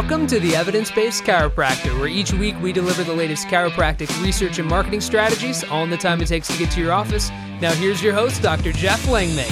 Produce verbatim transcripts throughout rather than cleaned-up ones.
Welcome to the Evidence-Based Chiropractor, where each week we deliver the latest chiropractic research and marketing strategies, all in the time it takes to get to your office. Now here's your host, Doctor Jeff Langmaid.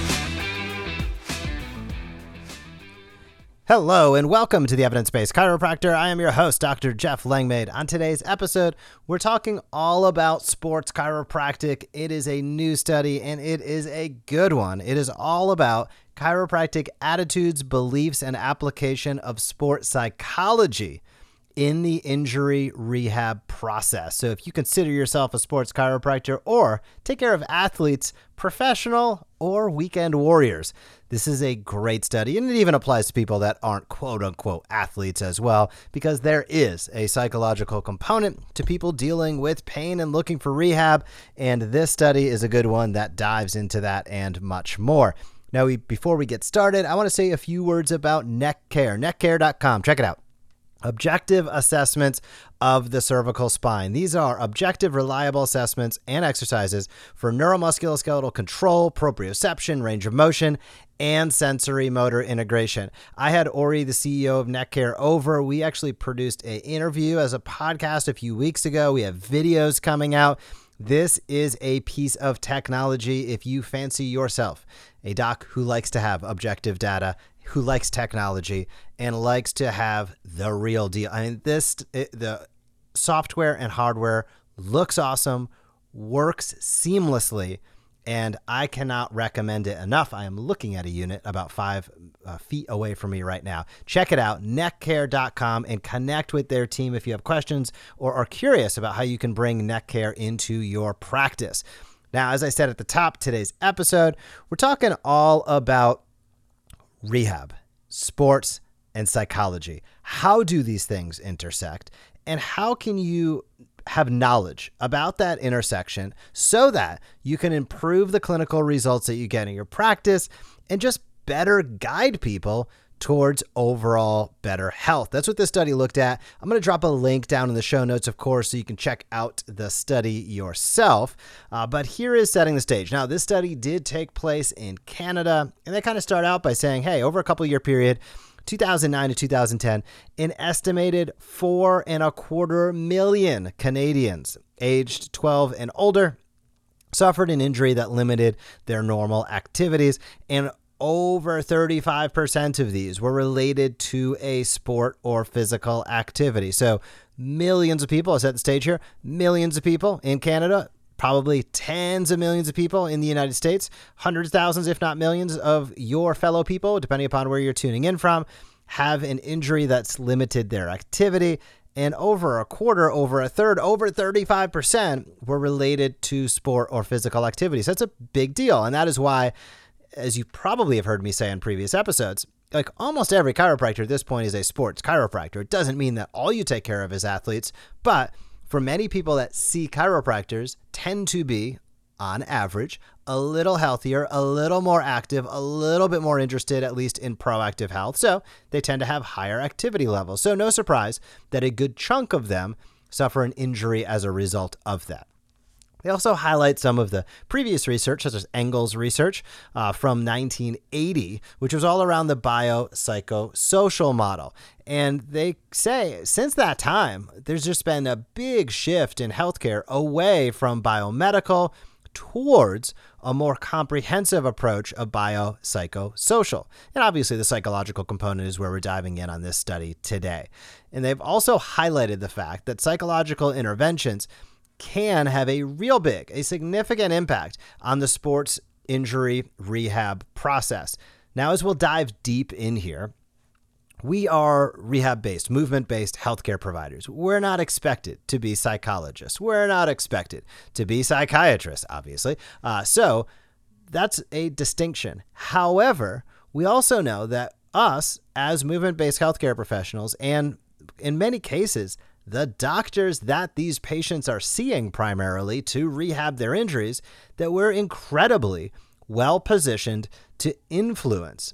Hello and welcome to the Evidence-Based Chiropractor. I am your host, Doctor Jeff Langmaid. On today's episode, we're talking all about sports chiropractic. It is a new study and it is a good one. It is all about chiropractic attitudes, beliefs, and application of sport psychology in the injury rehab process. So if you consider yourself a sports chiropractor or take care of athletes, professional or weekend warriors, this is a great study, and it even applies to people that aren't quote-unquote athletes as well, because there is a psychological component to people dealing with pain and looking for rehab, and this study is a good one that dives into that and much more. Now, we, before we get started, I want to say a few words about NeckCare, neck care dot com. Check it out. Objective assessments of the cervical spine. These are objective, reliable assessments and exercises for neuromusculoskeletal control, proprioception, range of motion, and sensory motor integration. I had Ori, the C E O of NeckCare, over. We actually produced an interview as a podcast a few weeks ago. We have videos coming out. This is a piece of technology if you fancy yourself a doc who likes to have objective data, who likes technology, and likes to have the real deal. I mean, this, it, the software and hardware looks awesome, works seamlessly, and I cannot recommend it enough. I am looking at a unit about five uh, feet away from me right now. Check it out, neck care dot com, and connect with their team if you have questions or are curious about how you can bring neck care into your practice. Now, as I said at the top, today's episode, we're talking all about rehab, sports, and psychology. How do these things intersect? And how can you have knowledge about that intersection so that you can improve the clinical results that you get in your practice and just better guide people towards overall better health? That's what this study looked at. I'm going to drop a link down in the show notes, of course, so you can check out the study yourself. Uh, but here is setting the stage. Now, this study did take place in Canada, and they kind of start out by saying, hey, over a couple year period, two thousand nine to two thousand ten, an estimated four and a quarter million Canadians aged twelve and older suffered an injury that limited their normal activities, and over thirty-five percent of these were related to a sport or physical activity. So millions of people, I set the stage here, millions of people in Canada, probably tens of millions of people in the United States, hundreds of thousands, if not millions of your fellow people, depending upon where you're tuning in from, have an injury that's limited their activity. And over a quarter, over a third, over thirty-five percent were related to sport or physical activities. That's a big deal. And that is why, as you probably have heard me say in previous episodes, like almost every chiropractor at this point is a sports chiropractor. It doesn't mean that all you take care of is athletes, but for many people that see chiropractors tend to be, on average, a little healthier, a little more active, a little bit more interested, at least in proactive health. So they tend to have higher activity levels. So no surprise that a good chunk of them suffer an injury as a result of that. They also highlight some of the previous research, such as Engel's research uh, from nineteen eighty, which was all around the biopsychosocial model. And they say since that time, there's just been a big shift in healthcare away from biomedical towards a more comprehensive approach of biopsychosocial. And obviously the psychological component is where we're diving in on this study today. And they've also highlighted the fact that psychological interventions can have a real big, a significant impact on the sports injury rehab process. Now, as we'll dive deep in here, we are rehab-based, movement-based healthcare providers. We're not expected to be psychologists. We're not expected to be psychiatrists, obviously. Uh, so that's a distinction. However, we also know that us as movement-based healthcare professionals, and in many cases, the doctors that these patients are seeing primarily to rehab their injuries, that we're incredibly well positioned to influence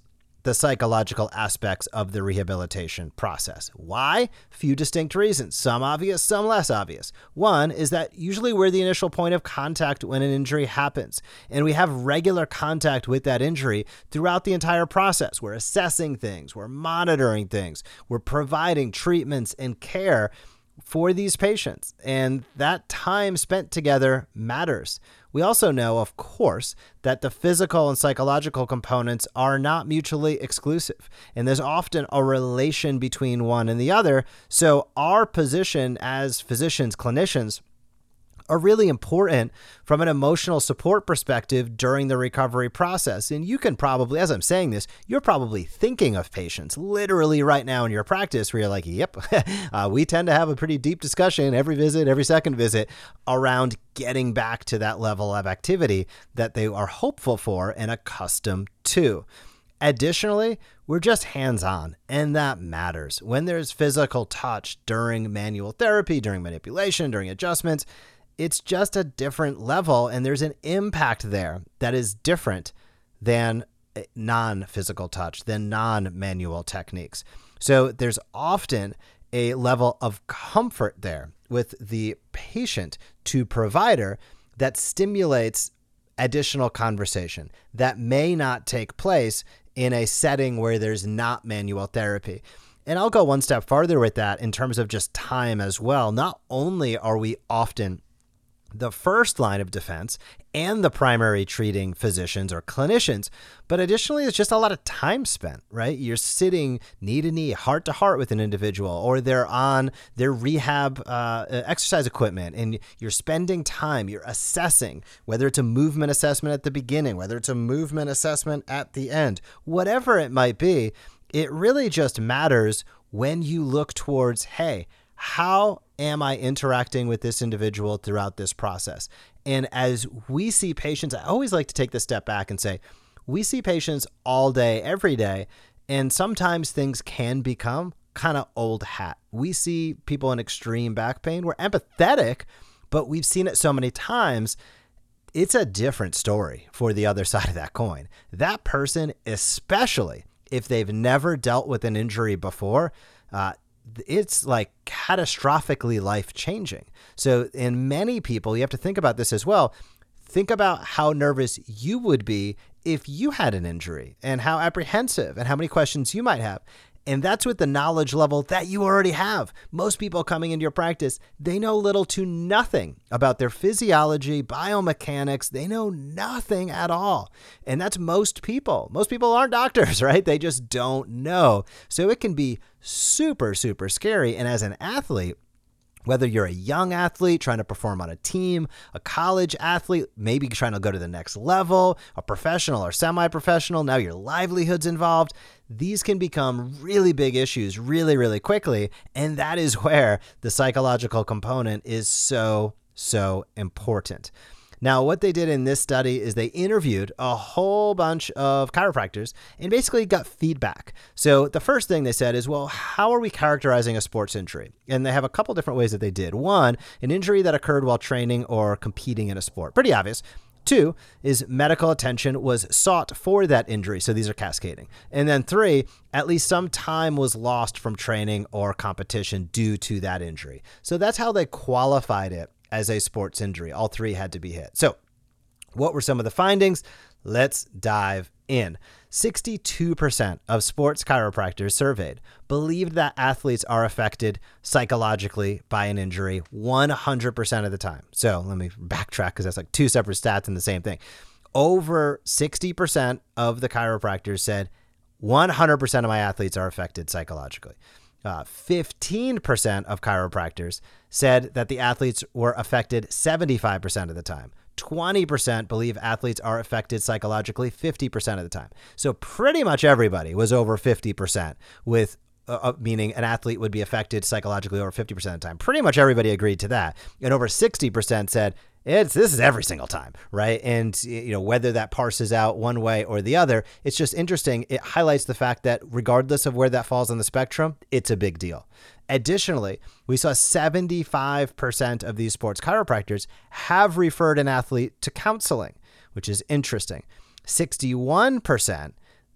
the psychological aspects of the rehabilitation process. Why? Few distinct reasons, some obvious, some less obvious. One is that usually we're the initial point of contact when an injury happens, and we have regular contact with that injury throughout the entire process. We're assessing things, we're monitoring things, we're providing treatments and care for these patients, and that time spent together matters. We also know, of course, that the physical and psychological components are not mutually exclusive, and there's often a relation between one and the other. So our position as physicians, clinicians, are really important from an emotional support perspective during the recovery process. And you can probably, as I'm saying this, you're probably thinking of patients literally right now in your practice where you're like, yep, uh, we tend to have a pretty deep discussion every visit, every second visit around getting back to that level of activity that they are hopeful for and accustomed to. Additionally, we're just hands-on, and that matters. When there's physical touch during manual therapy, during manipulation, during adjustments, it's just a different level, and there's an impact there that is different than non-physical touch, than non-manual techniques. So there's often a level of comfort there with the patient to provider that stimulates additional conversation that may not take place in a setting where there's not manual therapy. And I'll go one step farther with that in terms of just time as well. Not only are we often the first line of defense and the primary treating physicians or clinicians, but additionally, it's just a lot of time spent, right? You're sitting knee to knee, heart to heart with an individual, or they're on their rehab uh, exercise equipment, and you're spending time, you're assessing, whether it's a movement assessment at the beginning, whether it's a movement assessment at the end, whatever it might be. It really just matters when you look towards, hey, how am I interacting with this individual throughout this process? And as we see patients, I always like to take this step back and say, we see patients all day, every day, and sometimes things can become kind of old hat. We see people in extreme back pain. We're empathetic, but we've seen it so many times. It's a different story for the other side of that coin. That person, especially if they've never dealt with an injury before, uh, it's like catastrophically life-changing. So in many people, you have to think about this as well. Think about how nervous you would be if you had an injury, and how apprehensive and how many questions you might have. And that's with the knowledge level that you already have. Most people coming into your practice, they know little to nothing about their physiology, biomechanics. They know nothing at all. And that's most people. Most people aren't doctors, right? They just don't know. So it can be super, super scary. And as an athlete, whether you're a young athlete trying to perform on a team, a college athlete, maybe trying to go to the next level, a professional or semi-professional, now your livelihood's involved, these can become really big issues really, really quickly. And that is where the psychological component is so, so important. Now, what they did in this study is they interviewed a whole bunch of chiropractors and basically got feedback. So the first thing they said is, well, how are we characterizing a sports injury? And they have a couple different ways that they did. One, an injury that occurred while training or competing in a sport. Pretty obvious. Two is medical attention was sought for that injury. So these are cascading. And then three, at least some time was lost from training or competition due to that injury. So that's how they qualified it as a sports injury. All three had to be hit. So what were some of the findings? Let's dive in. sixty-two percent of sports chiropractors surveyed believed that athletes are affected psychologically by an injury one hundred percent of the time. So let me backtrack because that's like two separate stats in the same thing. Over sixty percent of the chiropractors said one hundred percent of my athletes are affected psychologically. Uh, fifteen percent of chiropractors said that the athletes were affected seventy-five percent of the time. twenty percent believe athletes are affected psychologically fifty percent of the time. So pretty much everybody was over fifty percent, with uh, meaning an athlete would be affected psychologically over fifty percent of the time. Pretty much everybody agreed to that. And over sixty percent said, It's this is every single time, right? And you know, whether that parses out one way or the other, it's just interesting. It highlights the fact that regardless of where that falls on the spectrum, it's a big deal. Additionally, we saw seventy-five percent of these sports chiropractors have referred an athlete to counseling, which is interesting. sixty-one percent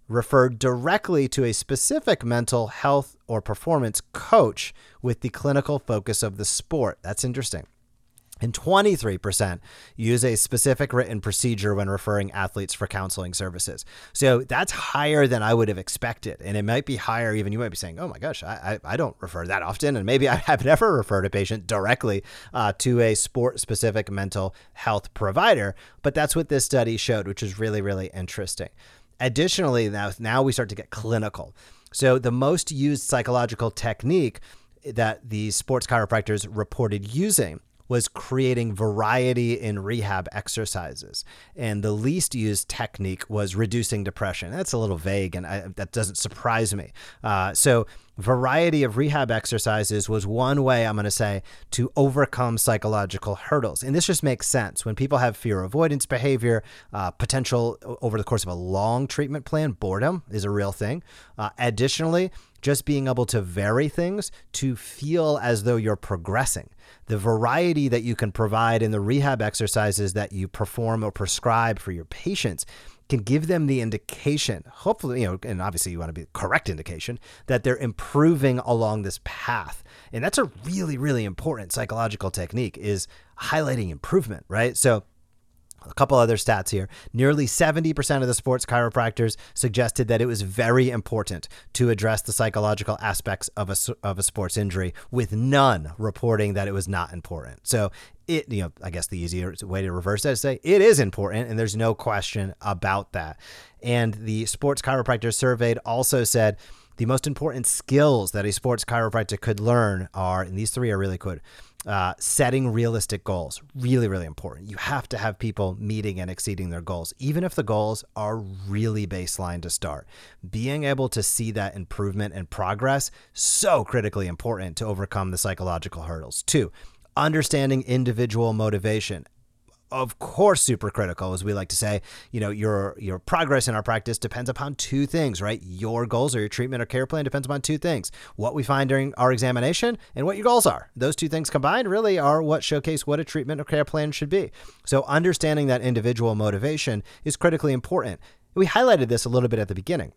referred directly to a specific mental health or performance coach with the clinical focus of the sport. That's interesting. And twenty-three percent use a specific written procedure when referring athletes for counseling services. So that's higher than I would have expected. And it might be higher even. You might be saying, oh my gosh, I, I, I don't refer that often. And maybe I have never referred a patient directly uh, to a sport-specific mental health provider. But that's what this study showed, which is really, really interesting. Additionally, now, now we start to get clinical. So the most used psychological technique that these sports chiropractors reported using was creating variety in rehab exercises. And the least used technique was reducing depression. That's a little vague, and I, that doesn't surprise me. Uh, so variety of rehab exercises was one way, I'm going to say, to overcome psychological hurdles. And this just makes sense. When people have fear avoidance behavior, uh, potential over the course of a long treatment plan, boredom is a real thing. Uh, additionally, just being able to vary things to feel as though you're progressing. The variety that you can provide in the rehab exercises that you perform or prescribe for your patients can give them the indication, hopefully, you know, and obviously you want to be the correct indication, that they're improving along this path. And that's a really, really important psychological technique, is highlighting improvement, right? So a couple other stats here. Nearly seventy percent of the sports chiropractors suggested that it was very important to address the psychological aspects of a, of a sports injury, with none reporting that it was not important. So it, you know, I guess the easier way to reverse that is to say it is important, and there's no question about that. And the sports chiropractors surveyed also said the most important skills that a sports chiropractor could learn are, and these three are really good, uh, setting realistic goals. Really, really important. You have to have people meeting and exceeding their goals, even if the goals are really baseline to start. Being able to see that improvement and progress, so critically important to overcome the psychological hurdles. Two, understanding individual motivation. Of course, super critical, as we like to say. You know, your your progress in our practice depends upon two things, right? Your goals or your treatment or care plan depends upon two things: what we find during our examination and what your goals are. Those two things combined really are what showcase what a treatment or care plan should be. So understanding that individual motivation is critically important. We highlighted this a little bit at the beginning.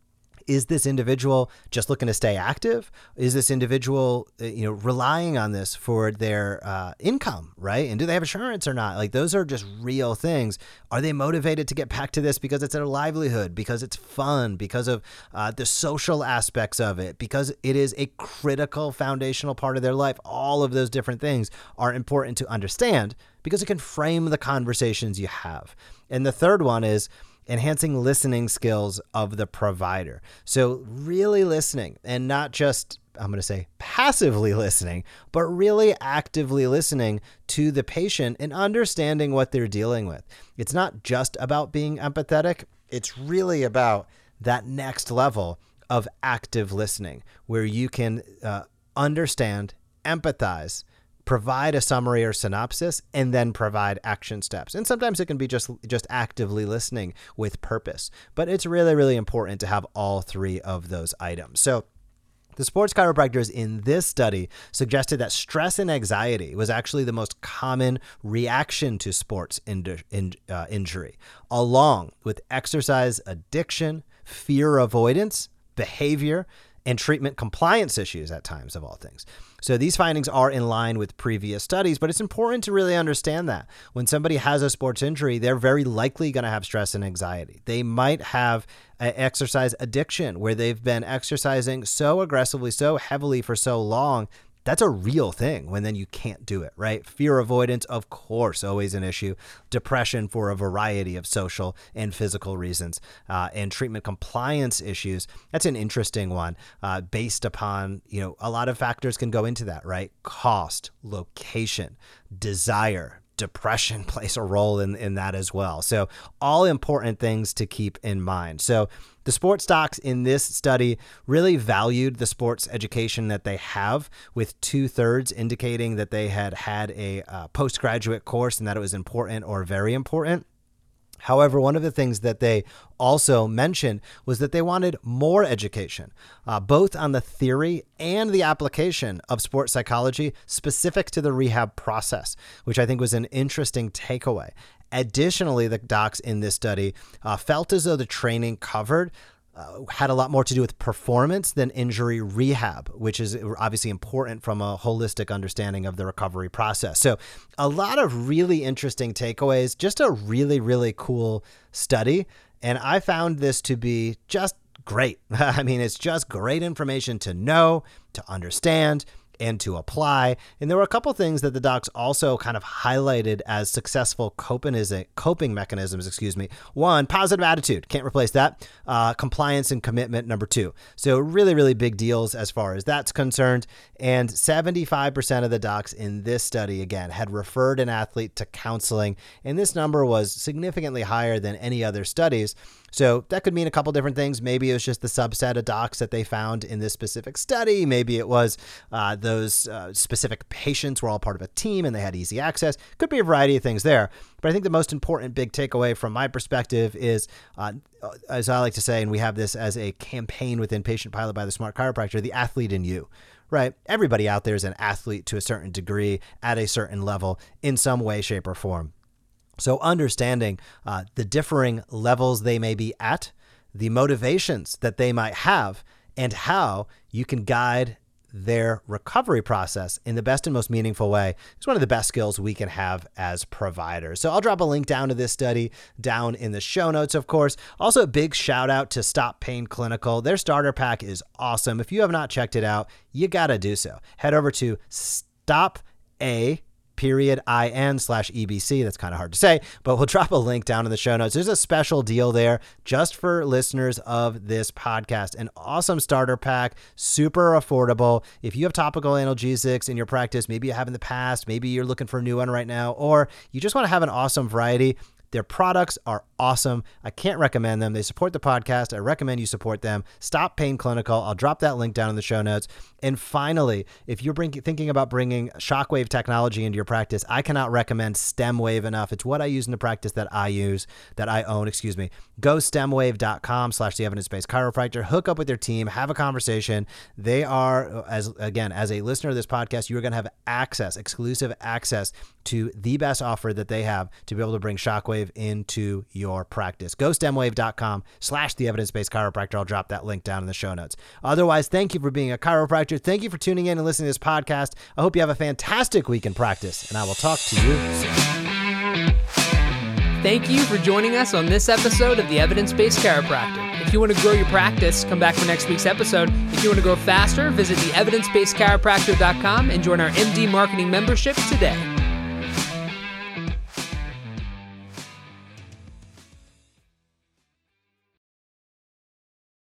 Is this individual just looking to stay active? Is this individual, you know, relying on this for their uh, income, right? And do they have insurance or not? Like, those are just real things. Are they motivated to get back to this because it's their livelihood, because it's fun, because of uh, the social aspects of it, because it is a critical foundational part of their life? All of those different things are important to understand because it can frame the conversations you have. And the third one is enhancing listening skills of the provider. So really listening, and not just, I'm going to say passively listening, but really actively listening to the patient and understanding what they're dealing with. It's not just about being empathetic. It's really about that next level of active listening, where you can uh, understand, empathize, provide a summary or synopsis, and then provide action steps. And sometimes it can be just just actively listening with purpose. But it's really, really important to have all three of those items. So the sports chiropractors in this study suggested that stress and anxiety was actually the most common reaction to sports in, in, uh, injury, along with exercise addiction, fear avoidance, behavior, and treatment compliance issues at times, of all things. So these findings are in line with previous studies, but it's important to really understand that when somebody has a sports injury, they're very likely going to have stress and anxiety. They might have an exercise addiction where they've been exercising so aggressively, so heavily for so long. That's a real thing when then you can't do it, right? Fear avoidance, of course, always an issue. Depression for a variety of social and physical reasons. Uh, and treatment compliance issues, that's an interesting one uh, based upon, you know, a lot of factors can go into that, right? Cost, location, desire, depression plays a role in, in that as well. So all important things to keep in mind. So the sports docs in this study really valued the sports education that they have, with two thirds indicating that they had had a uh, postgraduate course and that it was important or very important. However, one of the things that they also mentioned was that they wanted more education, uh, both on the theory and the application of sports psychology specific to the rehab process, which I think was an interesting takeaway. Additionally, the docs in this study uh, felt as though the training covered uh, had a lot more to do with performance than injury rehab, which is obviously important from a holistic understanding of the recovery process. So a lot of really interesting takeaways, just a really, really cool study. And I found this to be just great. I mean, it's just great information to know, to understand, and to apply. And there were a couple things that the docs also kind of highlighted as successful coping mechanisms, excuse me. One, positive attitude. Can't replace that. Uh, compliance and commitment, number two. So really, really big deals as far as that's concerned. And seventy-five percent of the docs in this study, again, had referred an athlete to counseling. And this number was significantly higher than any other studies. So that could mean a couple different things. Maybe it was just the subset of docs that they found in this specific study. Maybe it was uh, those uh, specific patients were all part of a team and they had easy access. Could be a variety of things there. But I think the most important big takeaway from my perspective is, uh, as I like to say, and we have this as a campaign within Patient Pilot by the Smart Chiropractor, the athlete in you. Right? Everybody out there is an athlete to a certain degree at a certain level in some way, shape, or form. So understanding uh, the differing levels they may be at, the motivations that they might have, and how you can guide their recovery process in the best and most meaningful way is one of the best skills we can have as providers. So I'll drop a link down to this study down in the show notes, of course. Also, a big shout out to Stop Pain Clinical. Their starter pack is awesome. If you have not checked it out, you got to do so. Head over to Stop A period in slash EBC. That's kind of hard to say, but we'll drop a link down in the show notes. There's a special deal there just for listeners of this podcast. An awesome starter pack, super affordable. If you have topical analgesics in your practice, maybe you have in the past, maybe you're looking for a new one right now, or you just want to have an awesome variety, their products are awesome. I can't recommend them. They support the podcast. I recommend you support them. Stop Pain Clinical. I'll drop that link down in the show notes. And finally, if you're bring, thinking about bringing shockwave technology into your practice, I cannot recommend StemWave enough. It's what I use in the practice that I use, that I own, excuse me. Go stemwave.com slash the evidence-based chiropractor. Hook up with their team. Have a conversation. They are, as again, as a listener of this podcast, you're going to have access, exclusive access to the best offer that they have to be able to bring shockwave into your practice. Go stemwave.com slash the evidence-based chiropractor. I'll drop that link down in the show notes. Otherwise, thank you for being a chiropractor. Thank you for tuning in and listening to this podcast. I hope you have a fantastic week in practice, and I will talk to you soon. Thank you for joining us on this episode of the Evidence-Based Chiropractor. If you want to grow your practice, come back for next week's episode. If you want to grow faster, visit the evidence based chiropractor dot com and join our M D Marketing membership today.